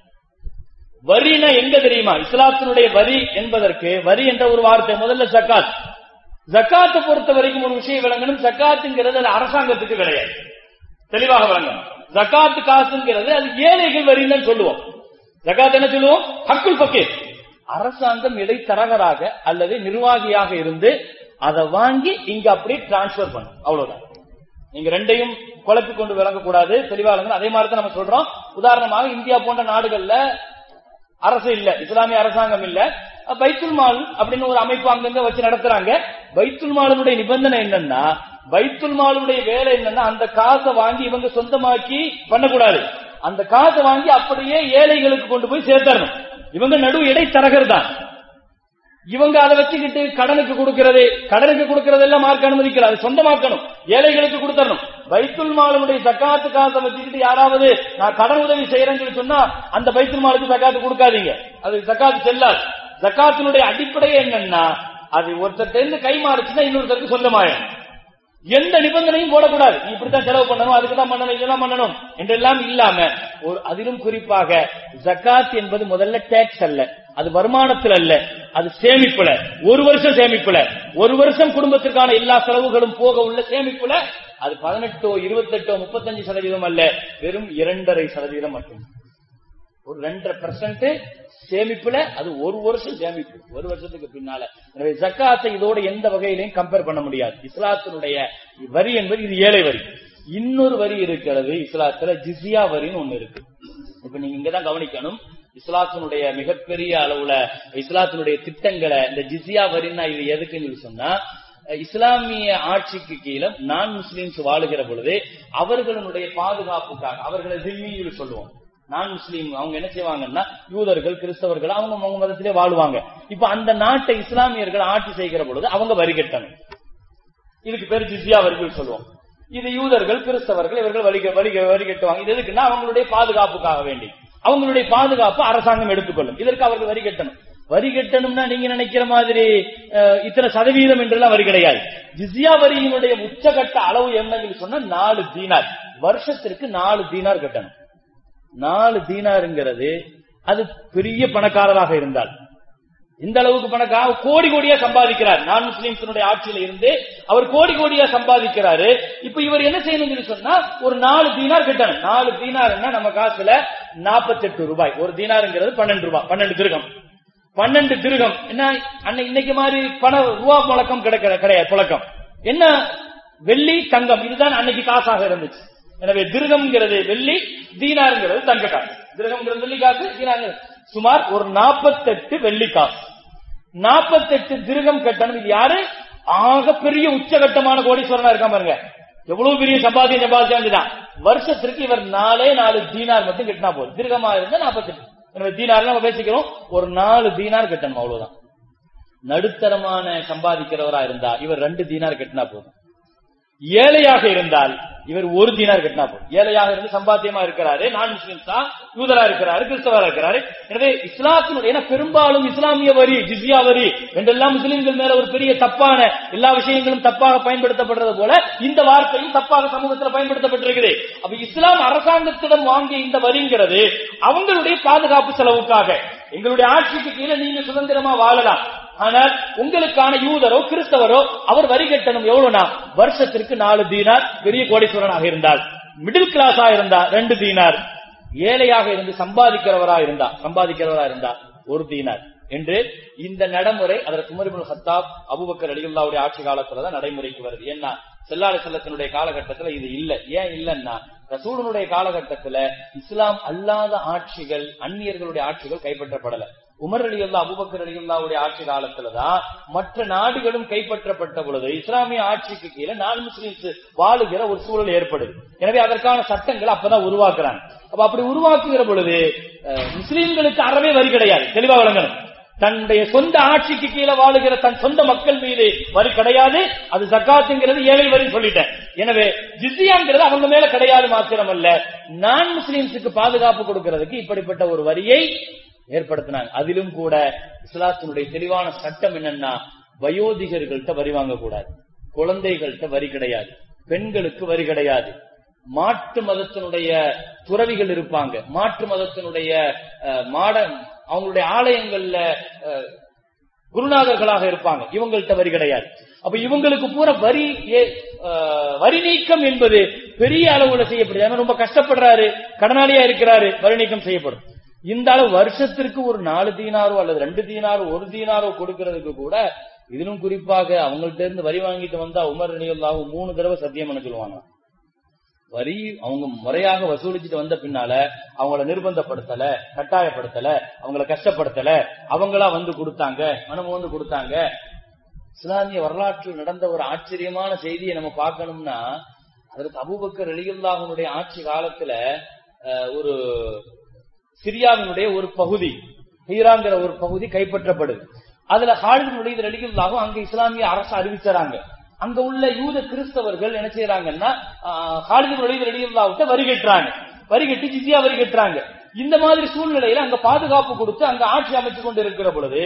[SPEAKER 2] வரினா எங்க தெரியுமா? இஸ்லாத்தினுடைய வரி என்பதற்கு வரி என்ற ஒரு வார்த்தை முதல்ல ஜக்காத். ஜக்காத்தை பொறுத்த வரைக்கும் ஒரு விஷயம் விளங்கணும், ஜக்காத்துங்கிறது அது அரசாங்கத்துக்கு கிடையாது, தெளிவாக விளங்கணும். ஜக்காத்து காசுங்கிறது அது ஏழைகள் வரின்னு சொல்லுவோம். ஜக்காத் என்ன சொல்லுவோம்? ஹக்குல் ஃபக்கீர், அரசாங்கம் இடைத்தரகராக அல்லது நிர்வாகியாக இருந்து அதை வாங்கி இங்க அப்படியே டிரான்ஸ்பர் பண்ணும். அவ்வளவுதான். நீங்க ரெண்டையும் குழப்பி கொண்டு விளங்கக்கூடாது, தெளிவாக. அதே மாதிரி தான் நம்ம சொல்றோம். உதாரணமாக இந்தியா போன்ற நாடுகள்ல அரசு இல்ல, இஸ்லாமிய அரசாங்கம் இல்ல, பைத்துல் மால் அப்படின்னு ஒரு அமைப்பு அங்கங்க வச்சு நடத்துறாங்க. பைத்துல் மாலுடைய நிபந்தனை என்னன்னா, பைத்துல் மாலுடைய வேலை என்னன்னா, அந்த காசை வாங்கி இவங்க சொந்தமாக்கி பண்ணக்கூடாது. அந்த காசை வாங்கி அப்படியே ஏழைகளுக்கு கொண்டு போய் சேர்த்தரணும். இவங்க நடு இடைத்தரகர் தான். இவங்க அதை வச்சுக்கிட்டு கடனுக்கு கொடுக்கிறது, கடனுக்கு கொடுக்கறதெல்லாம் மார்க்க அனுமதிக்கல, அது சொந்தமாக்கணும், ஏழைகளுக்கு கொடுத்தரணும். பைத்துல் மாலுடைய ஜக்காத்து காசை வச்சுக்கிட்டு யாராவது நான் கடன் உதவி செய்யறேன்னு சொன்னா அந்த பைத்துல் மாலுக்கு ஜக்காத்து கொடுக்காதீங்க, அது ஜக்காத்து செல்லாது. ஜக்காத்தினுடைய அடிப்படையே என்னன்னா, அது ஒருத்தர் கை மாறுச்சுன்னா இன்னொருத்தருக்கு சொந்தமாயிடும். எந்த நிபந்தனையும் போடக்கூடாது, நீ இப்படித்தான் செலவு பண்ணணும், அதுக்குதான் பண்ணணும், இதெல்லாம் பண்ணணும் என்றெல்லாம் இல்லாம ஒரு அதிலும் குறிப்பாக ஜக்காத் என்பது முதல்ல டாக்ஸ் அல்ல, அது வருமானத்தில் அல்ல, அது சேமிப்புல, ஒரு வருஷம் சேமிப்புல, ஒரு வருஷம் குடும்பத்திற்கான எல்லா செலவுகளும் போக உள்ள சேமிப்புல அது பதினெட்டோ இருபத்தெட்டோ முப்பத்தஞ்சு சதவீதம் அல்ல, வெறும் இரண்டரை சதவீதம் மட்டும். ஒரு ரெண்டரை பெர்சென்ட் சேமிப்புல அது ஒரு வருஷம் சேமிப்பு, ஒரு வருஷத்துக்கு பின்னால. எனவே ஜக்காத்தை இதோட எந்த வகையிலையும் கம்பேர் பண்ண முடியாது. இஸ்லாத்தினுடைய வரி என்பது இது ஏழை வரி. இன்னொரு வரி இருக்கிறது இஸ்லாத்துல, ஜிஸியா வரின்னு ஒண்ணு இருக்கு. இப்ப நீங்க இங்கதான் கவனிக்கணும், இஸ்லாத்தினுடைய மிகப்பெரிய அளவுல இஸ்லாத்தினுடைய திட்டங்களை இந்த ஜிஸியா வரின்னா இது எதுக்குன்னு சொன்னா, இஸ்லாமிய ஆட்சிக்கு கீழே நான் முஸ்லிம்ஸ் வாழுகிற பொழுது அவர்களுடைய பாதுகாப்புக்காக, அவர்களை தில்மியில் சொல்லுவோம், நான் முஸ்லீம் அவங்க என்ன செய்வாங்கன்னா யூதர்கள் கிறிஸ்தவர்கள் அவங்க அவங்க மதத்திலே வாழ்வாங்க. இப்ப அந்த நாட்டை இஸ்லாமியர்கள் ஆட்சி செய்கிற பொழுது அவங்க வரி கட்டணும். இதுக்கு பேரு ஜிஸியா வரிகள் சொல்லுவோம். இது யூதர்கள் கிறிஸ்தவர்கள் இவர்கள் வரி வரி கட்டுவாங்க. இது எதுக்குன்னா அவங்களுடைய பாதுகாப்புக்காக வேண்டி, அவங்களுடைய பாதுகாப்பு அரசாங்கம் எடுத்துக்கொள்ளும். இதற்கு அவர்கள் வரி கட்டணும். வரி கட்டணும்னா நீங்க நினைக்கிற மாதிரி இத்தனை சதவீதம் என்றெல்லாம் வரி கிடையாது. ஜிஸியா வரியினுடைய உச்சகட்ட அளவு என்னன்னு சொன்னா நாலு தீனார், வருஷத்திற்கு நாலு தீனார் கட்டணும். நாலு தீனாருங்கிறது அது பெரிய பணக்காரராக இருந்தால், இந்த அளவுக்கு பணக்கார கோடி கோடியா சம்பாதிக்கிறார், நான் முஸ்லிம்ஸினுடைய ஆட்சியில இருந்து அவர் கோடி கோடியா சம்பாதிக்கிறாரு. இப்ப இவர் என்ன செய்யணும்னு சொன்னா ஒரு நாலு தீனார் கட்டணும். நாலு தீனார்னா நம்ம காசுல நாற்பத்தி எட்டு ரூபாய், ஒரு தீனாருங்கிறது பன்னெண்டு ரூபாய், பன்னெண்டு திருகம். பன்னெண்டு திருகம் என்ன இன்னைக்கு மாதிரி பண ரூபா புழக்கம் கிடைக்கிற கிடையாது. புழக்கம் என்ன, வெள்ளி தங்கம், இதுதான் அன்னைக்கு காசாக இருந்துச்சு. எனவே திருகம்ங்கிறது வெள்ளி, தீனாருங்கிறது தங்க காசு. திருகம்ங்கிறது வெள்ளி காசு, தீனாருங்கிறது சுமார் ஒரு நாற்பத்தெட்டு வெள்ளி காசு. நாற்பத்தெட்டு திருகம் கட்டணும். இது யாரு ஆக பெரிய உச்சகட்டமான கோடீஸ்வரனா இருக்கா பாருங்க, எவ்வளவு பெரிய சம்பாதியம் சம்பாதிச்சான். வருஷத்திற்கு இவர் நாலே நாலு தீனார் மட்டும் கட்டினா போதும். திருகமா இருந்தா நாற்பத்தெட்டு, எனவே தீனார் நம்ம பேசிக்கிறோம், ஒரு நாலு தீனார் கட்டணும், அவ்வளவுதான். நடுத்தரமான சம்பாதிக்கிறவரா இருந்தா இவர் ரெண்டு தீனார் கட்டினா போதும். ஏழையாக இருந்தால் இவர் ஒரு தீனார் கட்டினா போதும். ஏழையாக இருந்து சம்பாத்தியமா இருக்கிறாரு, நான் முஸ்லிம்ஸா யூதரா இருக்கிறாரு, கிறிஸ்தவரா இருக்கிறாரு. எனவே இஸ்லாத்தினுடைய பெரும்பாலும் இஸ்லாமிய வரி ஜிஸியா வரி என்றெல்லாம் முஸ்லிம்கள் மேல ஒரு பெரிய தப்பான, எல்லா விஷயங்களும் தப்பாக பயன்படுத்தப்படுறது போல இந்த வார்த்தையும் தப்பாக சமூகத்தில் பயன்படுத்தப்பட்டிருக்குது. அப்ப இஸ்லாம் அரசாங்கத்திடம் வாங்கிய இந்த வரிங்கிறது அவங்களுடைய பாதுகாப்பு செலவுக்காக, எங்களுடைய ஆட்சிக்கு கீழே நீங்க சுதந்திரமா வாழலாம், ஆனால் உங்களுக்கான யூதரோ கிறிஸ்தவரோ அவர் வரி கட்டணும். எவ்வளவுனா வருஷத்திற்கு நாலு தீனார், பெரிய கோடீஸ்வரனாக இருந்தால். மிடில் கிளாஸா இருந்தா ரெண்டு தீனார், ஏழையாக இருந்து சம்பாதிக்கிறவரா இருந்தா சம்பாதிக்கிறவரா இருந்தா ஒரு தீனார் என்று இந்த நடைமுறை அதற்கு உமர் இப்னு கத்தாப் அபூபக்கர் ரலியல்லாஹு ஆட்சி காலத்துலதான் நடைமுறைக்கு வருது. ஏன்னா ஸல்லல்லாஹு அலைஹி வஸல்லத்தினுடைய காலகட்டத்துல இது இல்ல. ஏன் இல்லன்னா, ரசூலுடைய காலகட்டத்துல இஸ்லாம் அல்லாத ஆட்சிகள், அந்நியர்களுடைய ஆட்சிகள் கைப்பற்றப்படல. உமர் ரலியல்லாஹு அபூபக்கர் ரலியல்லாஹு ஆட்சி காலத்துலதான் மற்ற நாடுகளும் கைப்பற்றப்பட்ட பொழுது இஸ்லாமிய ஆட்சிக்கு கீழே நான் முஸ்லிம்ஸ் வாழுகிற ஒரு சூழல் ஏற்படுது. எனவே அதற்கான சட்டங்கள் அப்பதான் உருவாக்குறாங்க. அப்ப அப்படி உருவாக்குகிற பொழுது முஸ்லிம்களுக்கு அறவே வரி கிடையாது, தெளிவா வழங்கணும். தன்னுடைய சொந்த ஆட்சிக்கு கீழே வாழுகிற தன் சொந்த மக்கள் மீது வரி கிடையாது. அது ஜக்காத்துங்கிறது ஏழை வரி சொல்லிட்டேன். எனவே ஜிஸியாங்கிறது அவங்க மேல கிடையாது மாத்திரமல்ல, நான் முஸ்லிம்ஸுக்கு பாதுகாப்பு கொடுக்கிறதுக்கு இப்படிப்பட்ட ஒரு வரியை ஏற்படுத்தினாங்க. அதிலும் கூட இஸ்லாத்தினுடைய தெளிவான சட்டம் என்னன்னா, வயோதிகர்கள்ட்ட வரி வாங்கக்கூடாது, குழந்தைகள்கிட்ட வரி கிடையாது, பெண்களுக்கு வரி கிடையாது, மாற்று மதத்தினுடைய துறவிகள் இருப்பாங்க, மாற்று மதத்தினுடைய மாட அவங்களுடைய ஆலயங்கள்ல குருநாதர்களாக இருப்பாங்க, இவங்கள்ட்ட வரி கிடையாது. அப்ப இவங்களுக்கு பூரா வரி வரி நீக்கம் என்பது பெரிய அளவுல செய்யப்படுது. ரொம்ப கஷ்டப்படுறாரு, கடனாளியா இருக்கிறாரு, வரி நீக்கம் செய்யப்படும். இந்த அளவு வருஷத்திற்கு ஒரு நாலு தீனாரோ அல்லது ரெண்டு தீனாரோ ஒரு தீனாரோ கொடுக்கறதுக்கு கூட, இதிலும் குறிப்பாக அவங்கள்ட்ட இருந்து வரி வாங்கிட்டு வந்தா உமர் ரலியல்லாஹு மூணு தடவை சத்தியம் பண்ண சொல்லுவாங்க. வரி அவங்க முறையாக வசூலிச்சுட்டு வந்த பின்னால அவங்கள நிர்பந்தப்படுத்தல, கட்டாயப்படுத்தல, அவங்கள கஷ்டப்படுத்தல, அவங்களா வந்து கொடுத்தாங்க, மனம் வந்து கொடுத்தாங்க. இஸ்லாமிய வரலாற்றில் நடந்த ஒரு ஆச்சரியமான செய்தியை நம்ம பார்க்கணும்னா, அதற்கு அபூபக்கர் ரலியல்லாஹுடைய ஆட்சி காலத்துல ஒரு சிரியாவினுடைய ஒரு பகுதி, ஹீராங்கிற ஒரு பகுதி கைப்பற்றப்படுது. அதுல ஹாலித் பின் வலீத் ரலியல்லாஹு அங்க இஸ்லாமிய அரசு அறிவிச்சாங்க. அங்க உள்ள யூத கிறிஸ்தவர்கள் என்ன செய்யறாங்கன்னா, ஹாலித் பின் வலீத் ரலியல்லாஹு வரி கட்டுறாங்க, வரி கட்டி ஜிஸியா வரி கட்டுறாங்க. இந்த மாதிரி சூழ்நிலையில அங்க பாதுகாப்பு கொடுத்து அங்க ஆட்சி அமைச்சு கொண்டு இருக்கிற பொழுது,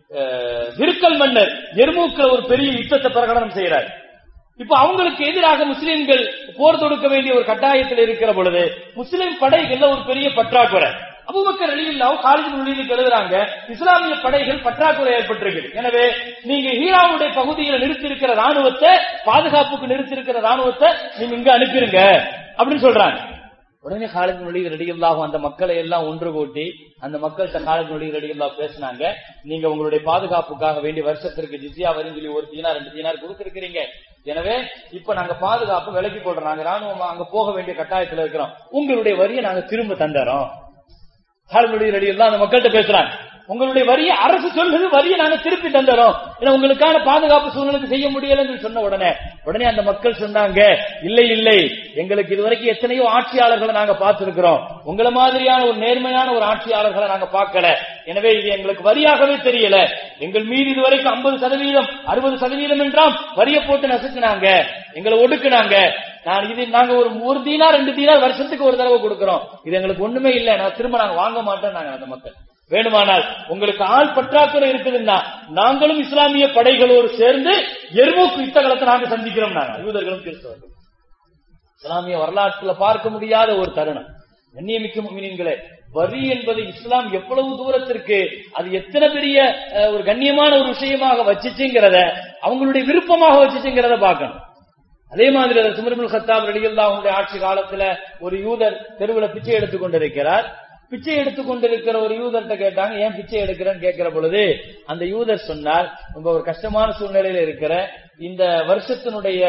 [SPEAKER 2] ஹிர்கல் மன்னர் எர்மூக்ல ஒரு பெரிய யுத்தத்தை பிரகடனம் செய்யறாரு. இப்ப அவங்களுக்கு எதிராக முஸ்லிம்கள் போர் தொடுக்க வேண்டிய ஒரு கட்டாயத்தில் இருக்கிற பொழுது முஸ்லிம் படைகள்ல ஒரு பெரிய பற்றாக்குறை. அபூபக்கர் ரலியல்லாஹு காலித் பின் வலீதுக்கு எழுதுறாங்க, இஸ்லாமிய படைகள் பற்றாக்குறை ஏற்பட்டிருக்கு, எனவே நீங்க ஹீராவுடைய பகுதியில் நிறுத்திருக்கிற ராணுவத்தை, பாதுகாப்புக்கு நிறுத்திருக்கிற ராணுவத்தை நீங்க இங்க அனுப்பிருங்க அப்படின்னு சொல்றாங்க. உடனே காலித் பின் வலீத் ரலியல்லாஹு அந்த மக்களை எல்லாம் ஒன்று கூட்டி அந்த மக்கள்கிட்ட காலித் பின் வலீத் ரலியல்லாஹு பேசினாங்க, நீங்க உங்களுடைய பாதுகாப்புக்காக வேண்டிய வருஷத்திற்கு ஜிஸியா வரி சொல்லி ஒரு தீனார் ரெண்டு தீனார் கொடுத்திருக்கிறீங்க, எனவே இப்ப நாங்க பாதுகாப்பு விலக்கி கொள்றோம், நாங்க ராணுவம் அங்க போக வேண்டிய கட்டாயத்துல இருக்கிறோம், உங்களுடைய வரியை நாங்க திரும்ப தந்துறோம். காலித் பின் வலீத் ரலியல்லாஹு அந்த மக்கள்கிட்ட பேசுறாங்க, உங்களுடைய வரியை அரசு சொல்லுது, வரியை நாங்க திருப்பி தந்துறோம், ஏன்னா உங்களுக்கான பாதுகாப்பு சூழ்நிலைக்கு செய்ய முடியலன்னு சொன்ன உடனே உடனே அந்த மக்கள் சொன்னாங்க, இல்லை இல்லை, எங்களுக்கு இதுவரைக்கும் எத்தனையோ ஆட்சியாளர்களை நாங்க பார்த்திருக்கிறோம், உங்களை மாதிரியான ஒரு நேர்மையான ஒரு ஆட்சியாளர்களை நாங்க பார்க்கல, எனவே இது எங்களுக்கு வரியாகவே தெரியல, எங்கள் மீது இதுவரைக்கும் ஐம்பது சதவீதம் அறுபது சதவீதம் என்றாம் வரியை போட்டு நசுக்குனாங்க, எங்களை ஒடுக்குனாங்க, நான் இது நாங்க ஒரு ஒரு தீனார் ரெண்டு தீனார் வருஷத்துக்கு ஒரு தடவை கொடுக்கிறோம், இது எங்களுக்கு ஒண்ணுமே இல்லை, நான் திரும்ப நாங்க வாங்க மாட்டோம். நாங்க அந்த மக்கள் வேணுமானால் உங்களுக்கு ஆள் பற்றாக்குறை இருக்குதுன்னா நாங்களும் இஸ்லாமிய படைகளோடு சேர்ந்து எர்மூக் யுத்த களத்தை நாங்க சந்திக்கிறோம், நாங்க யூதர்களும் கிறிஸ்தவர்கள். இஸ்லாமிய வரலாற்றுல பார்க்க முடியாத ஒரு தருணம். கண்ணியமிக்க முஃமினீன்களே, வரி என்பது இஸ்லாம் எவ்வளவு தூரத்திற்கு அது எத்தனை பெரிய ஒரு கண்ணியமான ஒரு விஷயமாக வச்சுச்சுங்கிறத, அவங்களுடைய விருப்பமாக வச்சுச்சுங்கிறத பார்க்கணும். அதே மாதிரி உமர் இப்னு கத்தாப் ரலியல்லாஹு ஆட்சி காலத்துல ஒரு யூதர் தெருவில் பிச்சை எடுத்துக் கொண்டிருக்கிறார். பிச்சை எடுத்துக் கொண்டிருக்கிற ஒரு யூதர்கிட்ட கேட்டாங்க, ஏன் பிச்சை எடுக்கிறேன்னு கேட்கிற பொழுது அந்த யூதர் சொன்னார், ரொம்ப ஒரு கஷ்டமான சூழ்நிலையில இருக்கிற, இந்த வருஷத்தினுடைய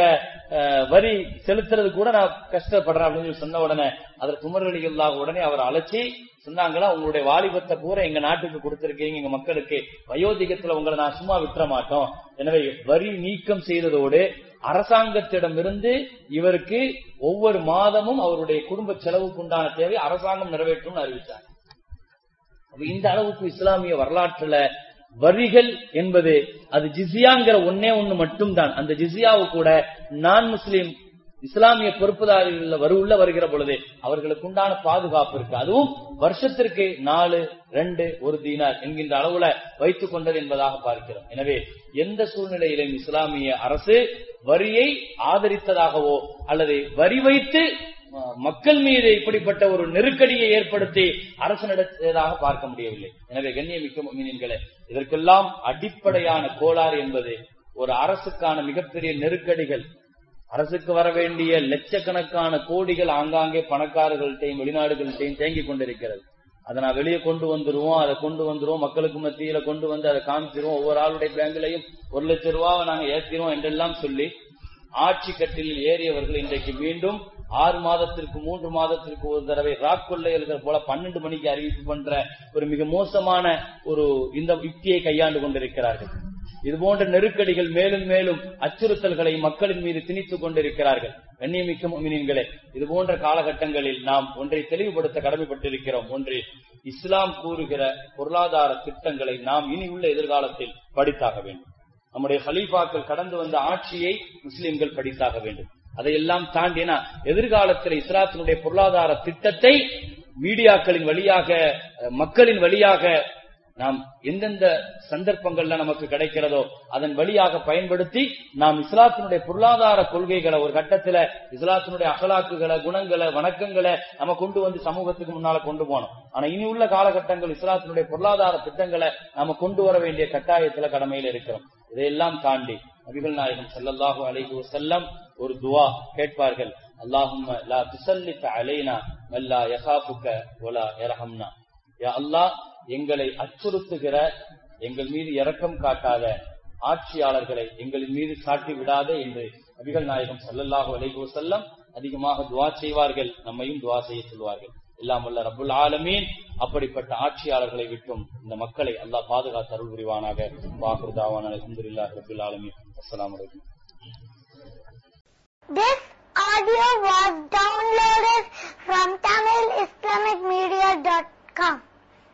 [SPEAKER 2] வரி செலுத்துறது கூட நான் கஷ்டப்படுறேன் அப்படின்னு சொன்ன உடனே அதற்கு உமர் ரலியல்லாஹு உடனே அவர் அழைச்சி சொன்னாங்களா, உங்களுடைய வாலிபத்தை பூரா எங்க நாட்டுக்கு கொடுத்திருக்கீங்க, எங்க மக்களுக்கு, வயோதிகத்துல உங்களை நான் சும்மா விட்டுற மாட்டோம், எனவே வரி நீக்கம் செய்ததோடு அரசாங்கத்திடமிருந்து இவருக்கு ஒவ்வொரு மாதமும் அவருடைய குடும்ப செலவுக்கு உண்டான தேவை அரசாங்கம் நிறைவேற்றும் அறிவித்தார். இந்த அளவுக்கு இஸ்லாமிய வரலாற்றுல வரிகள் என்பது அது ஜிஸியாங்கிற ஒன்னே ஒண்ணு மட்டும்தான். அந்த ஜிஸியாவு கூட நான் முஸ்லிம் இஸ்லாமிய பொறுப்புதாரிகள் வரு உள்ள வருகிற பொழுது அவர்களுக்கு உண்டான பாதுகாப்பு இருக்கு, அதுவும் வருஷத்திற்கு நாலு ரெண்டு ஒரு தீனார் என்கின்ற அளவுல வைத்துக் கொண்டது என்பதாக பார்க்கிறோம். எனவே எந்த சூழ்நிலையிலும் இஸ்லாமிய அரசு வரியை ஆதரித்ததாகவோ அல்லது வரி வைத்து மக்கள் மீது இப்படிப்பட்ட ஒரு நெருக்கடியை ஏற்படுத்தி அரசு நடத்தியதாக பார்க்க முடியவில்லை. எனவே கண்ணியமிக்க முஃமினீன்களே, இதற்கெல்லாம் அடிப்படையான கோளாறு என்பது ஒரு அரசுக்கான மிகப்பெரிய நெருக்கடிகள். அரசுக்கு வர வேண்டிய லட்சக்கணக்கான கோடிகள் ஆங்காங்கே பணக்காரர்கள்ட்டையும் வெளிநாடுகள்ட்டையும் தேங்கிக் கொண்டிருக்கிறது. அதை நான் வெளியே கொண்டு வந்துருவோம், அதை கொண்டு வந்துருவோம், மக்களுக்கு மத்தியில கொண்டு வந்து அதை காமிச்சிருவோம், ஒவ்வொரு ஆளுடைய பேங்க்லையும் ஒரு லட்சம் ரூபாவை நாங்க ஏற்றிடுவோம் என்றெல்லாம் சொல்லி ஆட்சி கட்டிலில் ஏறியவர்கள் இன்றைக்கு மீண்டும் ஆறு மாதத்திற்கு மூன்று மாதத்திற்கு ஒரு தடவை ராக் கொள்ளையர்கள் போல பன்னெண்டு மணிக்கு அறிவிப்பு பண்ற ஒரு மிக மோசமான ஒரு இந்த யுக்தியை கையாண்டு கொண்டிருக்கிறார்கள். இது போன்ற நெருக்கடிகள் மேலும் மேலும் அச்சுறுத்தல்களை மக்களின் மீது திணித்துக் கொண்டிருக்கிறார்கள். கண்ணியமிக்க முஃமினீன்களே, இது போன்ற காலகட்டங்களில் நாம் ஒன்றை தெளிவுபடுத்த கடமைப்பட்டிருக்கிறோம். ஒன்று, இஸ்லாம் கூறுகிற பொருளாதார திட்டங்களை நாம் இனி உள்ள எதிர்காலத்தில் படித்தாக வேண்டும். நம்முடைய ஹலீஃபாக்கள் கடந்து வந்த ஆட்சியை முஸ்லிம்கள் படித்தாக வேண்டும். அதையெல்லாம் தாண்டினா எதிர்காலத்தில் இஸ்லாத்தினுடைய பொருளாதார திட்டத்தை மீடியாக்களின் வழியாக மக்களின் வழியாக நாம் எந்தெந்த சந்தர்ப்பங்கள்ல நமக்கு கிடைக்கிறதோ அதன் வழியாக பயன்படுத்தி நாம் இஸ்லாத்தினுடைய பொருளாதார கொள்கைகளை ஒரு கட்டத்துல இஸ்லாத்தினுடைய அகலாக்குகளை குணங்களை வணக்கங்களை நம்ம கொண்டு வந்து சமூகத்துக்கு முன்னால கொண்டு போனோம். ஆனா இனி உள்ள காலகட்டங்கள் இஸ்லாத்தினுடைய பொருளாதார திட்டங்களை நாம கொண்டு வர வேண்டிய கட்டாயத்துல கடமையில இருக்கிறோம். இதையெல்லாம் தாண்டி நபிகள் நாயகம் ஸல்லல்லாஹு அலைஹி வஸல்லம் ஒரு துஆ கேட்பார்கள், அல்லாஹும்ம லா துஸல்லித் அலைனா மல்லா யகாஃபுக வலா யர்ஹம்னா. யா அல்லாஹ், எங்களை அச்சுறுத்துகிற, எங்கள் மீது இரக்கம் காட்டாத ஆட்சியாளர்களை எங்களின் மீது சாட்டி விடாதே என்று நபிகள் நாயகம் ஸல்லல்லாஹு அலைஹி வஸல்லம் அதிகமாக துஆ செய்வார்கள். நம்மையும் துஆ செய்ய சொல்வார்கள். எல்லாம் வல்ல ரப்புல் ஆலமீன் அப்படிப்பட்ட ஆட்சியாளர்களை விட்டும் இந்த மக்களை அல்லாஹ் பாதுகாத்து அருள் புரிவானாக. வாஹிரு தஅவானா அல்ஹம்துலில்லாஹி ரப்பில் ஆலமீன். அஸ்ஸலாமு அலைக்கும்.
[SPEAKER 3] This audio was downloaded